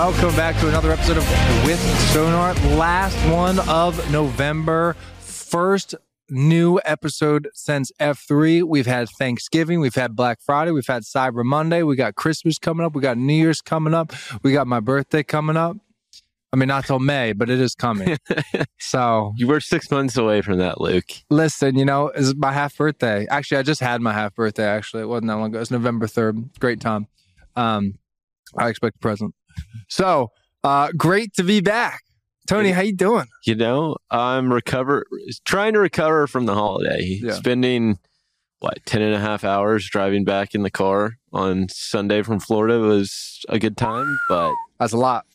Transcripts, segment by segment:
Welcome back to another episode of With Sonar. Last one of November. First new episode since F3. We've had Thanksgiving. We've had Black Friday. We've had Cyber Monday. We got Christmas coming up. We got New Year's coming up. We got my birthday coming up. I mean, not till May, but it is coming. So you were 6 months away from that, Luke. Listen, it's my half birthday. Actually, I just had my half birthday. Actually, it wasn't that long ago. It's November 3rd. Great time. I expect a present. So great to be back. Tony, how you doing? I'm trying to recover from the holiday. Yeah. Spending 10 and a half hours driving back in the car on Sunday from Florida was a good time, but that's a lot.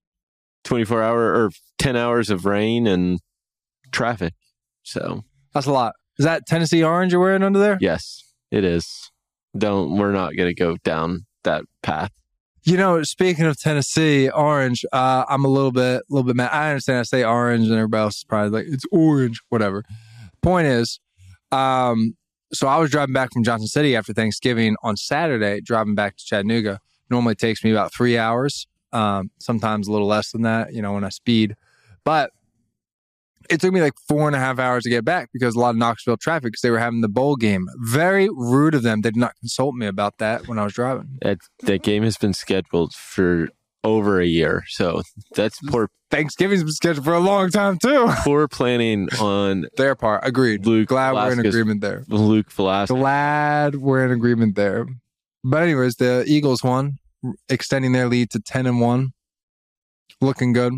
10 hours of rain and traffic. So that's a lot. Is that Tennessee orange you're wearing under there? Yes, it is. We're not going to go down that path. Speaking of Tennessee orange, I'm a little bit mad. I understand I say orange and everybody else is probably like, it's orange, whatever. Point is, so I was driving back from Johnson City after Thanksgiving on Saturday, driving back to Chattanooga. Normally takes me about 3 hours. Sometimes a little less than that, when I speed. But it took me like 4.5 hours to get back because a lot of Knoxville traffic because they were having the bowl game. Very rude of them. They did not consult me about that when I was driving. That game has been scheduled for over a year. So that's poor. Thanksgiving's been scheduled for a long time too. Poor planning on their part. Agreed. Glad we're in agreement there. Luke Velasquez. Glad we're in agreement there. But anyways, the Eagles won, extending their lead to 10-1. Looking good.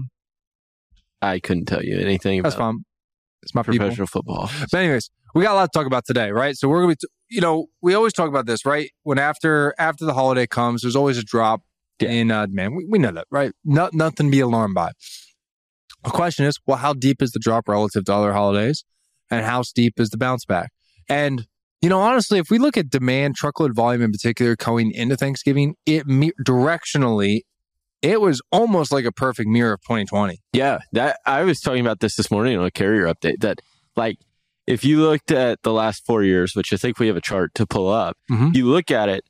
I couldn't tell you anything about that's fine. It's my professional football. But anyways, we got a lot to talk about today, right? So we're going to be, we always talk about this, right? When after the holiday comes, there's always a drop in demand. We know that, right? Nothing to be alarmed by. The question is, well, how deep is the drop relative to other holidays? And how steep is the bounce back? And, honestly, if we look at demand, truckload volume in particular, going into Thanksgiving, directionally, it was almost like a perfect mirror of 2020. Yeah, I was talking about this morning on a carrier update that, if you looked at the last 4 years, which I think we have a chart to pull up, you look at it,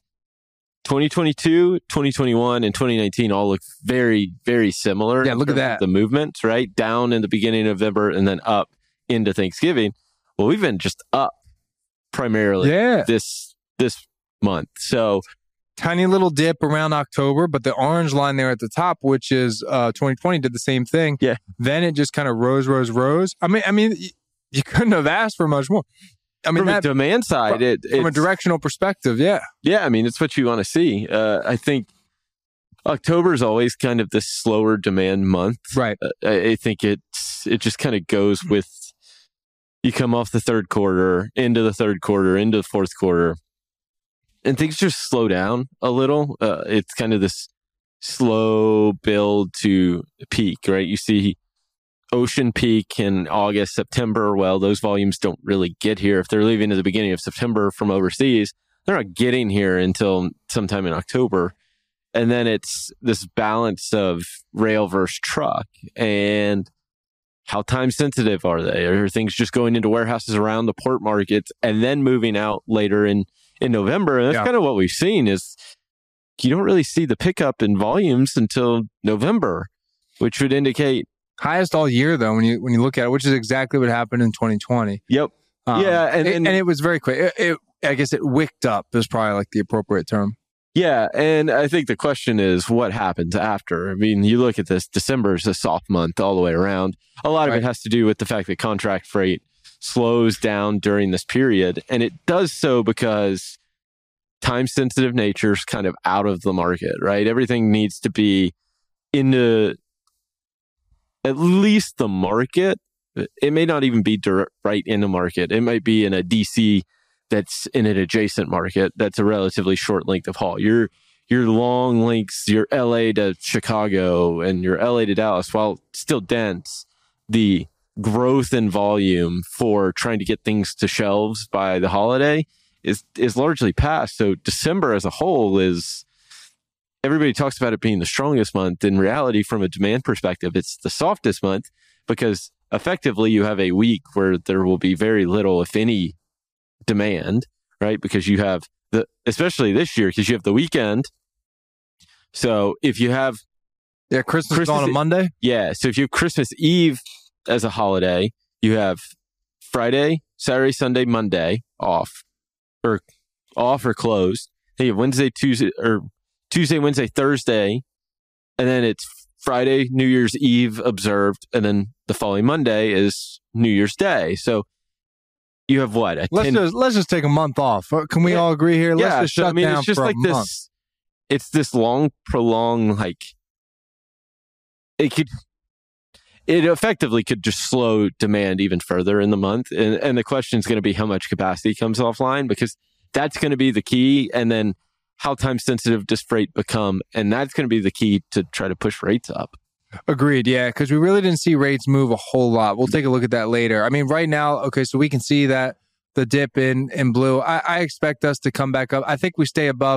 2022, 2021, and 2019 all look very, very similar. Yeah, look at that. The movements, right? Down in the beginning of November and then up into Thanksgiving. Well, we've been just up primarily this month. So tiny little dip around October, but the orange line there at the top, which is 2020, did the same thing. Yeah. Then it just kind of rose. I mean, you couldn't have asked for much more. I mean, from a demand side, from a directional perspective, yeah. Yeah, I mean, it's what you want to see. I think October is always kind of the slower demand month. Right. I think it just kind of goes with, you come off the third quarter, into the third quarter, into the fourth quarter, and things just slow down a little. It's kind of this slow build to peak, right? You see ocean peak in August, September. Well, those volumes don't really get here. If they're leaving at the beginning of September from overseas, they're not getting here until sometime in October. And then it's this balance of rail versus truck. And how time sensitive are they? Are things just going into warehouses around the port markets and then moving out later in November? And that's kind of what we've seen is you don't really see the pickup in volumes until November, which would indicate highest all year though when you look at it, which is exactly what happened in 2020. Yep. And it was very quick. I guess it wicked up is probably like the appropriate term. Yeah, and I think the question is what happens after. I mean, you look at this, December is a soft month all the way around. A lot of it has to do with the fact that contract freight slows down during this period, and it does so because time-sensitive nature is kind of out of the market, right? Everything needs to be into at least the market. It may not even be right in the market. It might be in a DC that's in an adjacent market that's a relatively short length of haul. Your long lengths, your LA to Chicago and your LA to Dallas, while still dense, the growth in volume for trying to get things to shelves by the holiday is largely past. So December as a whole is, everybody talks about it being the strongest month. In reality, from a demand perspective, it's the softest month because effectively you have a week where there will be very little, if any, demand, right? Because you have especially this year, because you have the weekend. So if you have Yeah, Christmas is on a Monday? Yeah, so if you have Christmas Eve as a holiday, you have Friday, Saturday, Sunday, Monday off or closed. Then you have Wednesday, Tuesday, Wednesday, Thursday, and then it's Friday, New Year's Eve observed, and then the following Monday is New Year's Day. So you have what? Let's just take a month off. Can we all agree here? Let's just shut down it's just for like a this. month. It's this long, prolonged, like it effectively could just slow demand even further in the month. And the question is going to be how much capacity comes offline, because that's going to be the key. And then how time sensitive does freight become? And that's going to be the key to try to push rates up. Agreed. Yeah. Because we really didn't see rates move a whole lot. We'll take a look at that later. I mean, right now, okay, so we can see that the dip in blue, I expect us to come back up. I think we stay above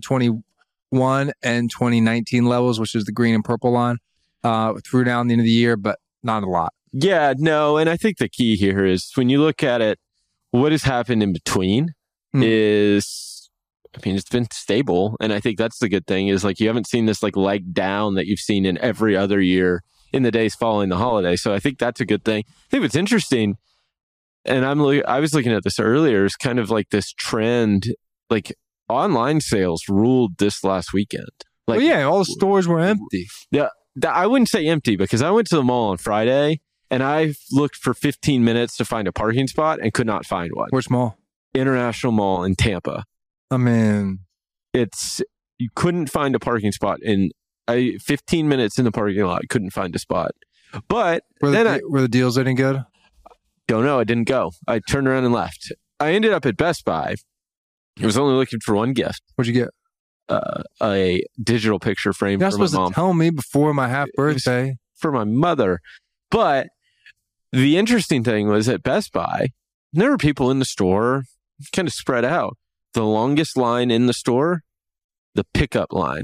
2021 and 2019 levels, which is the green and purple line, through now and the end of the year, but not a lot. Yeah, no. And I think the key here is when you look at it, what has happened in between is, I mean, it's been stable. And I think that's the good thing is like, you haven't seen this like leg down that you've seen in every other year in the days following the holiday. So I think that's a good thing. I think what's interesting, and I was looking at this earlier, is kind of like this trend, like online sales ruled this last weekend. Like, well, yeah, all the stores were empty. Yeah. I wouldn't say empty, because I went to the mall on Friday and I looked for 15 minutes to find a parking spot and could not find one. Which mall? International Mall in Tampa. I mean, you couldn't find a parking spot in 15 minutes in the parking lot. Couldn't find a spot. But were the deals any good? Don't know. I didn't go. I turned around and left. I ended up at Best Buy. I was only looking for one gift. What'd you get? A digital picture frame for my mom. You're supposed to tell me before my half birthday. For my mother. But the interesting thing was at Best Buy, there were people in the store kind of spread out. The longest line in the store, the pickup line.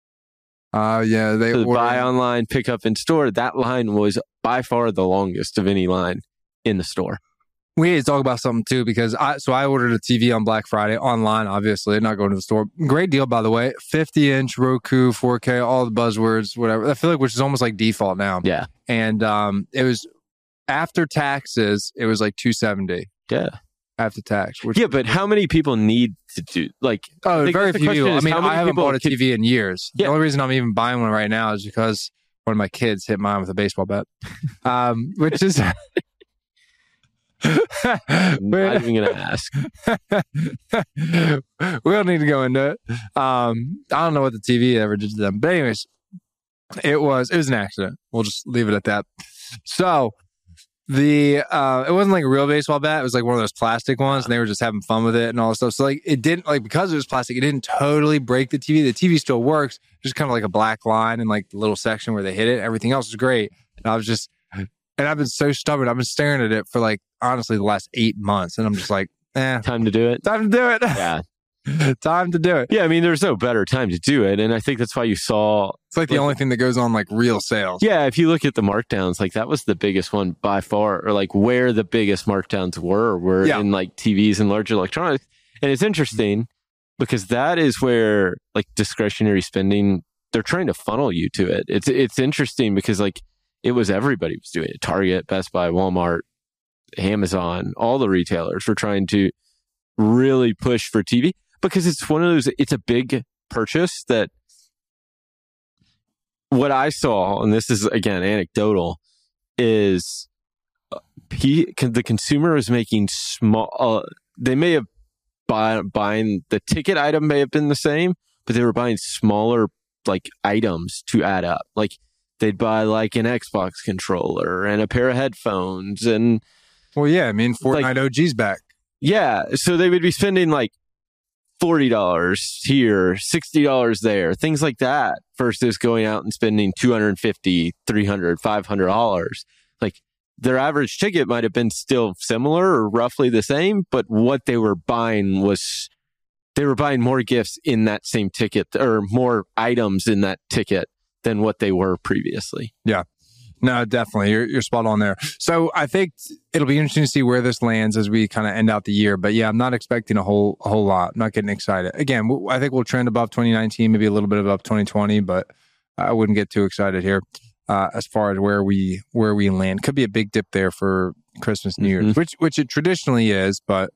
Yeah. The buy online, pick up in store. That line was by far the longest of any line in the store. We need to talk about something too, because I ordered a TV on Black Friday online, obviously, not going to the store. Great deal, by the way. 50-inch Roku, 4K, all the buzzwords, whatever. I feel like which is almost like default now. Yeah. And it was after taxes, it was like $270. Yeah. After tax. Yeah, but how many people need to do like? Oh, very few people. I mean, I haven't bought a TV in years. Yeah. The only reason I'm even buying one right now is because one of my kids hit mine with a baseball bat, which is. I'm not even going to ask. We don't need to go into it. I don't know what the TV ever did to them. But anyways, it was an accident. We'll just leave it at that. So it wasn't like a real baseball bat. It was like one of those plastic ones, and they were just having fun with it and all this stuff. So like it didn't, like, because it was plastic, it didn't totally break the TV. The TV still works, just kind of like a black line in like the little section where they hit it. Everything else is great. And I've been so stubborn. I've been staring at it for like, honestly, the last 8 months. And I'm just like, time to do it. Time to do it. Yeah. Time to do it. Yeah. I mean, there's no better time to do it. And I think that's why you saw. It's like the only thing that goes on like real sales. Yeah. If you look at the markdowns, like that was the biggest one by far, or like where the biggest markdowns were in like TVs and large electronics. And it's interesting because that is where like discretionary spending, they're trying to funnel you to it. It's interesting because like, it was everybody was doing it. Target, Best Buy, Walmart, Amazon, all the retailers were trying to really push for TV because it's one of those, it's a big purchase that what I saw, and this is again anecdotal, is the consumer is making small, they may have buying the ticket item may have been the same, but they were buying smaller like items to add up. Like, they'd buy like an Xbox controller and a pair of headphones and... Well, yeah, I mean, Fortnite OG's back. Yeah, so they would be spending like $40 here, $60 there, things like that, versus going out and spending $250, $300, $500. Like, their average ticket might have been still similar or roughly the same, but what they were buying was... They were buying more gifts in that same ticket or more items in that ticket than what they were previously. Yeah, no, definitely. You're spot on there. So I think it'll be interesting to see where this lands as we kind of end out the year. But yeah, I'm not expecting a whole lot. I'm not getting excited. Again, I think we'll trend above 2019, maybe a little bit above 2020, but I wouldn't get too excited here as far as where we land. Could be a big dip there for Christmas, New Year's, which it traditionally is, but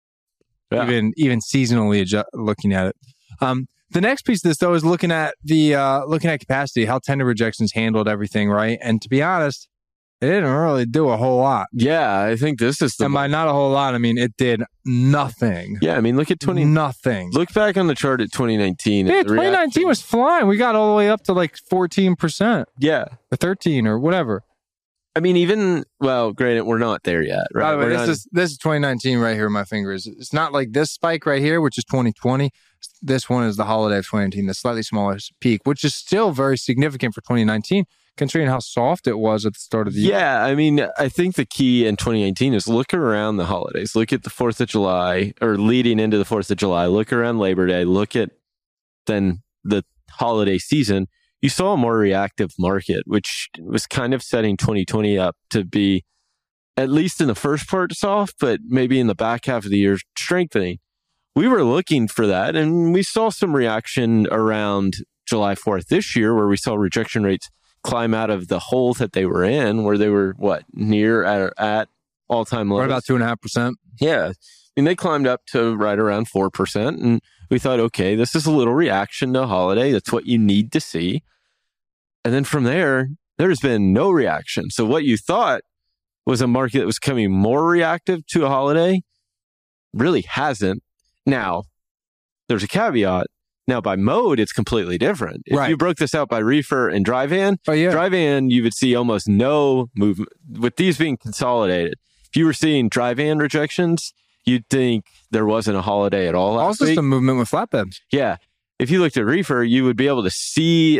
even seasonally looking at it. The next piece of this, though, is looking at capacity, how tender rejections handled everything, right? And to be honest, it didn't really do a whole lot. Yeah, I think this is and by not a whole lot, I mean it did nothing. Yeah, I mean look at nothing. Look back on the chart at 2019. Yeah, 2019 was flying. We got all the way up to like 14%. Yeah, or 13 or whatever. I mean, granted, we're not there yet, right? By the way, this is 2019 right here. My fingers. It's not like this spike right here, which is 2020. This one is the holiday of 2019, the slightly smaller peak, which is still very significant for 2019, considering how soft it was at the start of the year. Yeah, I mean, I think the key in 2018 is look around the holidays. Look at the 4th of July, or leading into the 4th of July. Look around Labor Day. Look at then the holiday season. You saw a more reactive market, which was kind of setting 2020 up to be, at least in the first part, soft, but maybe in the back half of the year, strengthening. We were looking for that, and we saw some reaction around July 4th this year, where we saw rejection rates climb out of the hole that they were in, where they were, near at all-time lows. Right about 2.5%. Yeah. I mean, they climbed up to right around 4%, and we thought, okay, this is a little reaction to a holiday. That's what you need to see. And then from there's been no reaction. So what you thought was a market that was becoming more reactive to a holiday really hasn't. Now, there's a caveat. Now, by mode, it's completely different. If you broke this out by reefer and dry van, dry van, you would see almost no movement. With these being consolidated, if you were seeing dry van rejections, you'd think there wasn't a holiday at all last week. Some movement with flatbeds. Yeah. If you looked at reefer, you would be able to see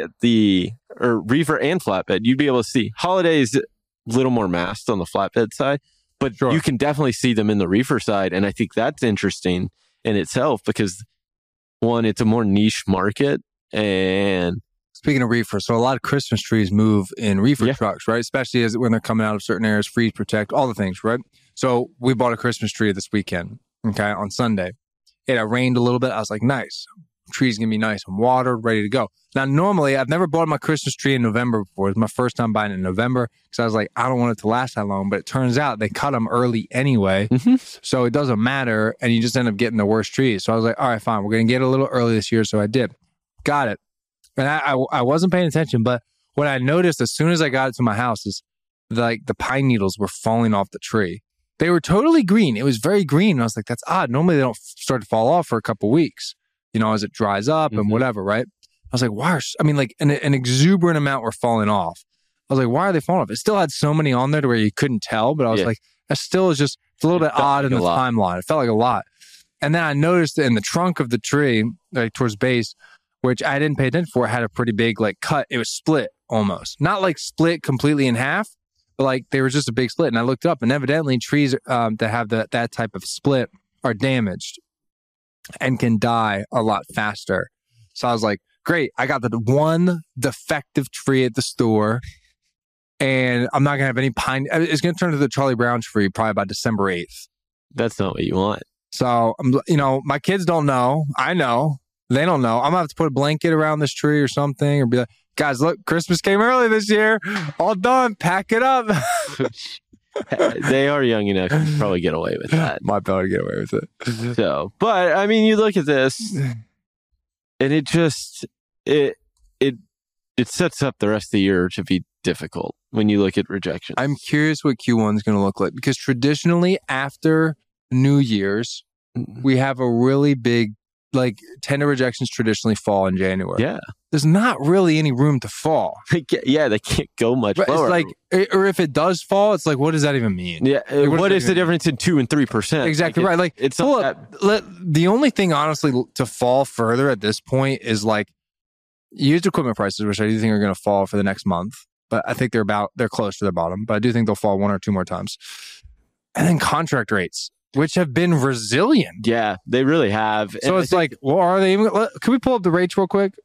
reefer and flatbed. You'd be able to see holidays a little more masked on the flatbed side, but you can definitely see them in the reefer side. And I think that's interesting in itself because, one, it's a more niche market. And speaking of reefer, so a lot of Christmas trees move in reefer trucks, right? Especially when they're coming out of certain areas, freeze protect, all the things, right? So we bought a Christmas tree this weekend, on Sunday. It rained a little bit. I was like, nice. Tree's going to be nice and watered, ready to go. Now, normally, I've never bought my Christmas tree in November before. It was my first time buying it in November because I was like, I don't want it to last that long. But it turns out they cut them early anyway. So it doesn't matter. And you just end up getting the worst trees. So I was like, all right, fine. We're going to get it a little early this year. So I did. Got it. And I wasn't paying attention. But what I noticed as soon as I got it to my house is the pine needles were falling off the tree. They were totally green. It was very green. And I was like, that's odd. Normally, they don't start to fall off for a couple weeks. As it dries up and whatever, right? I was like, why? An exuberant amount were falling off. I was like, why are they falling off? It still had so many on there to where you couldn't tell, but I was like, that still is just it's a little bit odd in the timeline. It felt like a lot. And then I noticed in the trunk of the tree, like towards base, which I didn't pay attention for, it had a pretty big cut. It was split almost. Not split completely in half, but there was just a big split. And I looked up and evidently trees that have that type of split are damaged and can die a lot faster. So I was like, great, I got the one defective tree at the store and I'm not going to have any pine. It's going to turn to the Charlie Brown tree probably by December 8th. That's not what you want. So, my kids don't know. I know. They don't know. I'm going to have to put a blanket around this tree or something or be like, guys, look, Christmas came early this year. All done. Pack it up. They are young enough to probably get away with that. Might be able to get away with it. So, but I mean, you look at this, and it just it sets up the rest of the year to be difficult when you look at rejection. I'm curious what Q1 is going to look like because traditionally after New Year's, we have a really big tender rejections traditionally fall in January. Yeah. There's not really any room to fall. They can't go much lower. It's or if it does fall, it's what does that even mean? Yeah. What is the difference in 2% and 3%? Exactly right. It's the only thing, honestly, to fall further at this point is used equipment prices, which I do think are going to fall for the next month. But I think they're close to their bottom. But I do think they'll fall one or two more times. And then contract rates, which have been resilient. Yeah, they really have. So it's are they even... Can we pull up the rates real quick?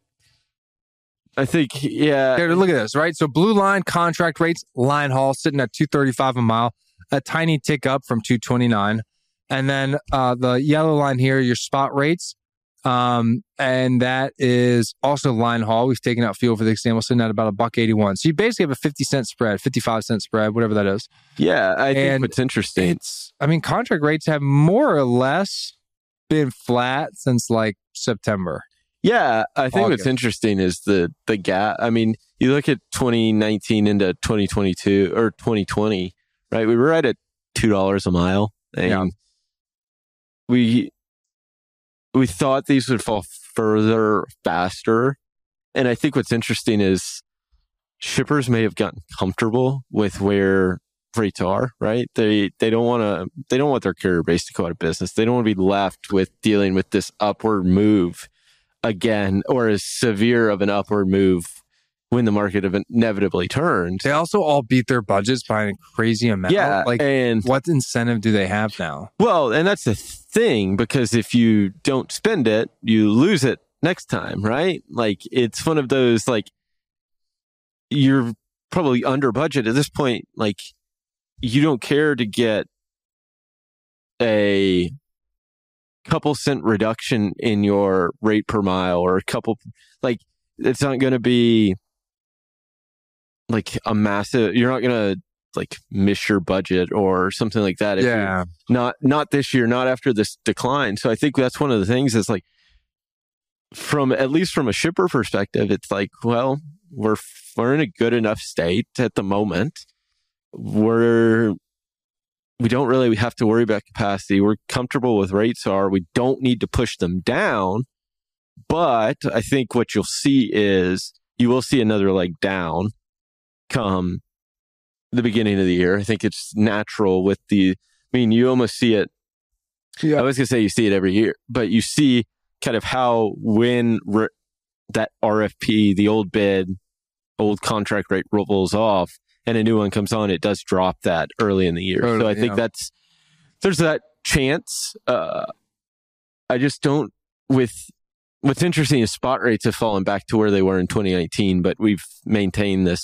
I think, yeah. Here, look at this, right? So blue line contract rates, line haul sitting at $235 a mile, a tiny tick up from $229. And then the yellow line here, your spot rates, And that is also line haul. We've taken out fuel for the example, sitting at about $1.81. So you basically have a 50-cent spread, 55-cent spread, whatever that is. Yeah, I think what's interesting. Contract rates have more or less been flat since like September. Yeah, I think what's interesting is the gap. I mean, you look at 2019 into 2022 or 2020, right? We were right at $2 a mile. And we thought these would fall further faster. And I think what's interesting is shippers may have gotten comfortable with where rates are, right? They don't want their carrier base to go out of business. They don't want to be left with dealing with this upward move again, or as severe of an upward move when the market inevitably turns. They also all beat their budgets by a crazy amount. Yeah. And what incentive do they have now? Well, and that's the thing, because if you don't spend it, you lose it next time, right? Like, it's one of those, like, you're probably under budget at this point. Like, you don't care to get a couple cent reduction in your rate per mile, or a couple, like, it's not going to be like a massive, you're not going to like miss your budget or something like that. Yeah. Not this year, not after this decline. So I think that's one of the things is like, at least from a shipper perspective, it's like, well, we're in a good enough state at the moment. We don't really have to worry about capacity. We're comfortable with rates we don't need to push them down. But I think what you'll see is you will see another leg down come the beginning of the year. I think it's natural you almost see it. Yeah. I was going to say you see it every year, but you see kind of how when that RFP, the old bid, old contract rate rolls off and a new one comes on, it does drop that early in the year. So I think there's that chance. I just don't, what's interesting is spot rates have fallen back to where they were in 2019, but we've maintained this,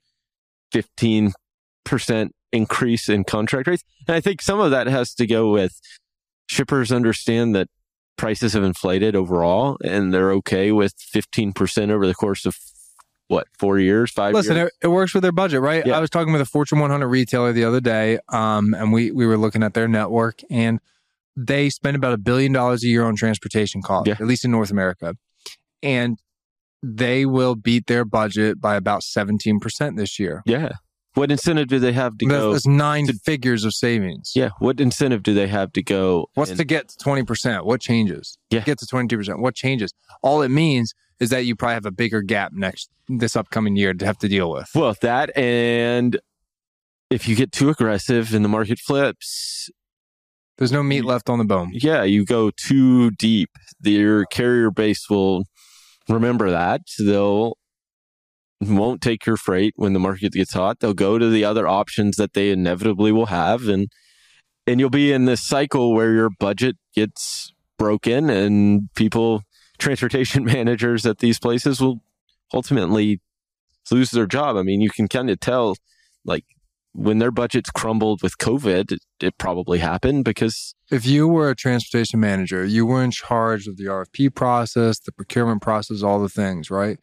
15% increase in contract rates. And I think some of that has to go with shippers understand that prices have inflated overall, and they're okay with 15% over the course of 4 years, 5 years? Listen, it works with their budget, right? Yeah. I was talking with a Fortune 100 retailer the other day, and we were looking at their network, and they spend about $1 billion a year on transportation costs, at least in North America. And they will beat their budget by about 17% this year. Yeah. What incentive do they have to go? That's 9 figures of savings. Yeah. What incentive do they have to go? To get to 20%? What changes? Yeah. Get to 22%. What changes? All it means is that you probably have a bigger gap this upcoming year to have to deal with. Well, that, and if you get too aggressive and the market flips, there's no meat left on the bone. Yeah. You go too deep. Your carrier base will remember that. They'll won't take your freight when the market gets hot. They'll go to the other options that they inevitably will have. And you'll be in this cycle where your budget gets broken, and transportation managers at these places will ultimately lose their job. I mean, you can kind of tell, like, when their budgets crumbled with COVID, it probably happened because... If you were a transportation manager, you were in charge of the RFP process, the procurement process, all the things, right?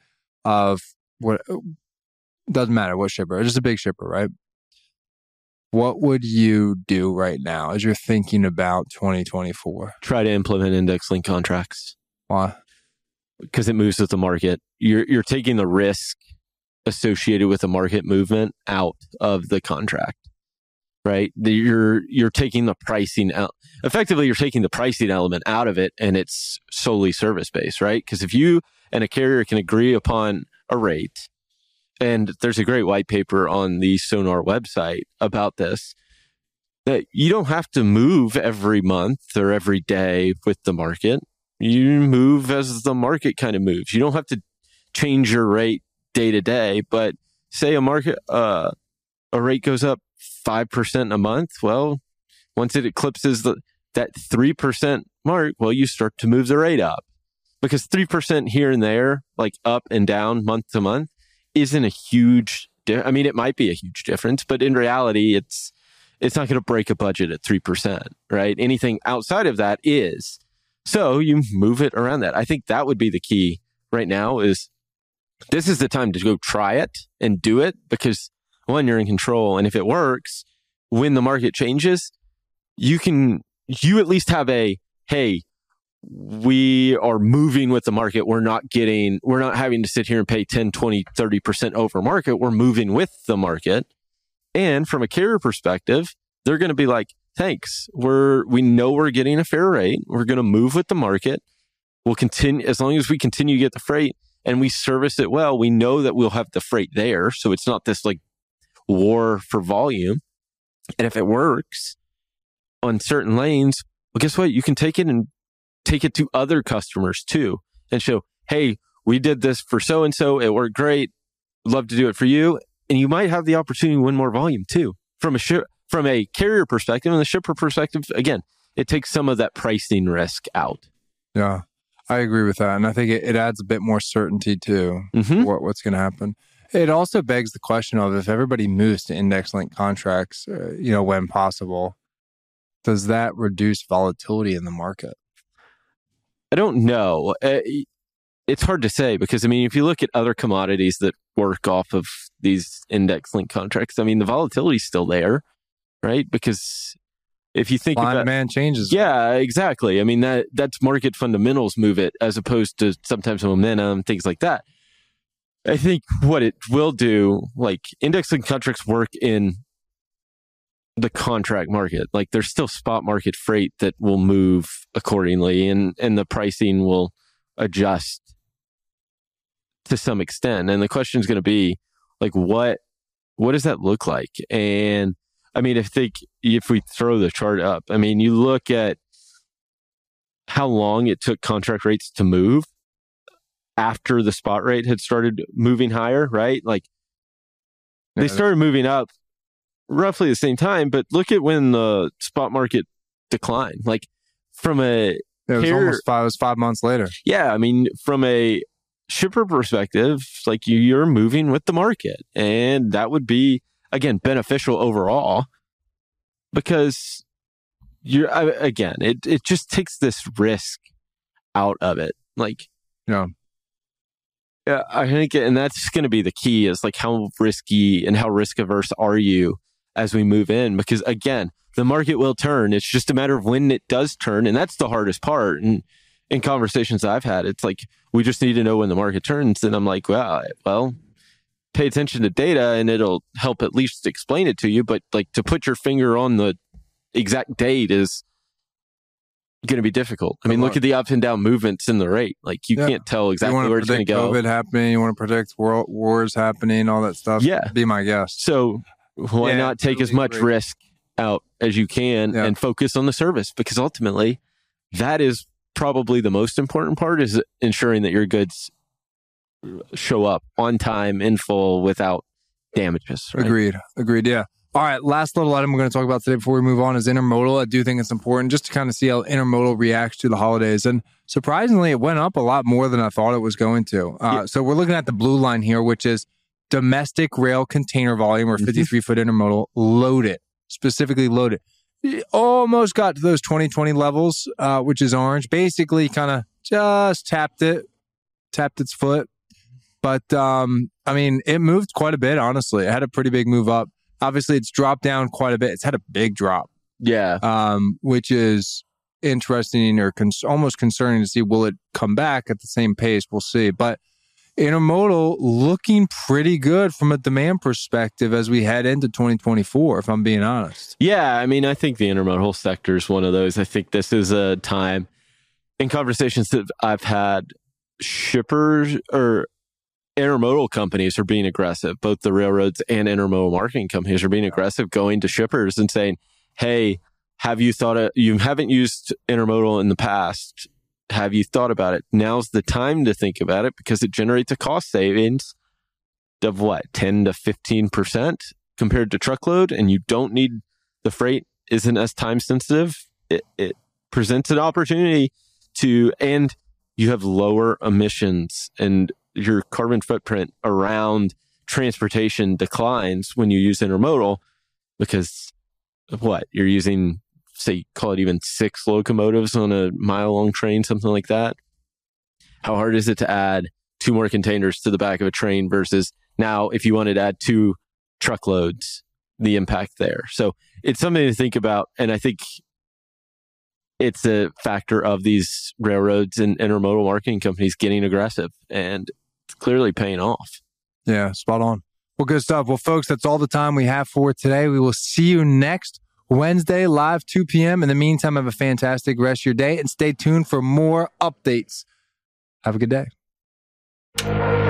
Doesn't matter what shipper, just a big shipper, right? What would you do right now as you're thinking about 2024? Try to implement index-linked contracts. Why? Because it moves with the market. You're taking the risk associated with the market movement out of the contract, right? You're taking the pricing out. Effectively, you're taking the pricing element out of it, and it's solely service-based, right? Because if you and a carrier can agree upon a rate, and there's a great white paper on the Sonar website about this, that you don't have to move every month or every day with the market. You move as the market kind of moves. You don't have to change your rate day to day, but say a rate goes up 5% a month. Well, once it eclipses that 3% mark, well, you start to move the rate up, because 3% here and there, like up and down month to month, isn't a huge, it might be a huge difference, but in reality, it's not going to break a budget at 3%, right? Anything outside of that is. So you move it around that. I think that would be the key right now is this is the time to go try it and do it because one, you're in control. And if it works, when the market changes, you at least have hey, we are moving with the market. We're not having to sit here and pay 10, 20, 30% over market. We're moving with the market. And from a carrier perspective, they're going to be like, thanks. We know we're getting a fair rate. We're going to move with the market. We'll continue as long as we continue to get the freight and we service it well. We know that we'll have the freight there. So it's not this like war for volume. And if it works on certain lanes, well, guess what? You can take it to other customers too and show, hey, we did this for so-and-so. It worked great. Love to do it for you. And you might have the opportunity to win more volume too. From a carrier perspective and the shipper perspective, again, it takes some of that pricing risk out. Yeah, I agree with that. And I think it adds a bit more certainty to what's going to happen. It also begs the question of if everybody moves to index-linked contracts, when possible, does that reduce volatility in the market? I don't know. It's hard to say because, if you look at other commodities that work off of these index-linked contracts, the volatility is still there, right? Because if you think supply about... and demand changes. Yeah, exactly. That's market fundamentals move it as opposed to sometimes momentum, things like that. I think what it will do, like index-linked contracts work in the contract market. Like there's still spot market freight that will move accordingly and the pricing will adjust to some extent. And the question is going to be like, what does that look like? And if we throw the chart up, you look at how long it took contract rates to move after the spot rate had started moving higher, right? Like they started moving up roughly the same time, but look at when the spot market declined. Like it was 5 months later. Yeah, from a shipper perspective, like you're moving with the market, and that would be again beneficial overall because it just takes this risk out of it. Like, yeah, I think, and that's going to be the key is like how risky and how risk averse are you as we move in? Because again, the market will turn. It's just a matter of when it does turn. And that's the hardest part. And in conversations I've had, it's like, we just need to know when the market turns. And I'm like, well, pay attention to data and it'll help at least explain it to you. But like to put your finger on the exact date is going to be difficult. Look at the up and down movements in the rate. Like you can't tell exactly where it's going to go. COVID happening. You want to predict world wars happening, all that stuff. Yeah. Be my guest. So why not take as much risk out as you can and focus on the service? Because ultimately that is probably the most important part is ensuring that your goods show up on time in full without damages. Right? Agreed. Yeah. All right. Last little item we're going to talk about today before we move on is intermodal. I do think it's important just to kind of see how intermodal reacts to the holidays. And surprisingly, it went up a lot more than I thought it was going to. So we're looking at the blue line here, which is domestic rail container volume or 53-foot intermodal loaded, specifically loaded. It almost got to those 2020 levels, which is orange. Basically kind of just tapped its foot. But, it moved quite a bit, honestly. It had a pretty big move up. Obviously, it's dropped down quite a bit. It's had a big drop. Yeah. Which is interesting or almost concerning to see. Will it come back at the same pace? We'll see. But intermodal looking pretty good from a demand perspective as we head into 2024, if I'm being honest. Yeah, I think the intermodal sector is one of those. I think this is a time in conversations that I've had, shippers or intermodal companies are being aggressive. Both the railroads and intermodal marketing companies are being aggressive, going to shippers and saying, hey, you haven't used intermodal in the past. Have you thought about it? Now's the time to think about it because it generates a cost savings of 10 to 15% compared to truckload, and you don't need the freight isn't as time sensitive. It presents an opportunity and you have lower emissions and your carbon footprint around transportation declines when you use intermodal because of you're using say, call it even 6 locomotives on a mile-long train, something like that. How hard is it to add 2 more containers to the back of a train versus now if you wanted to add 2 truckloads, the impact there. So it's something to think about. And I think it's a factor of these railroads and intermodal marketing companies getting aggressive, and it's clearly paying off. Yeah, spot on. Well, good stuff. Well, folks, that's all the time we have for today. We will see you next Wednesday, live 2 p.m. In the meantime, have a fantastic rest of your day and stay tuned for more updates. Have a good day.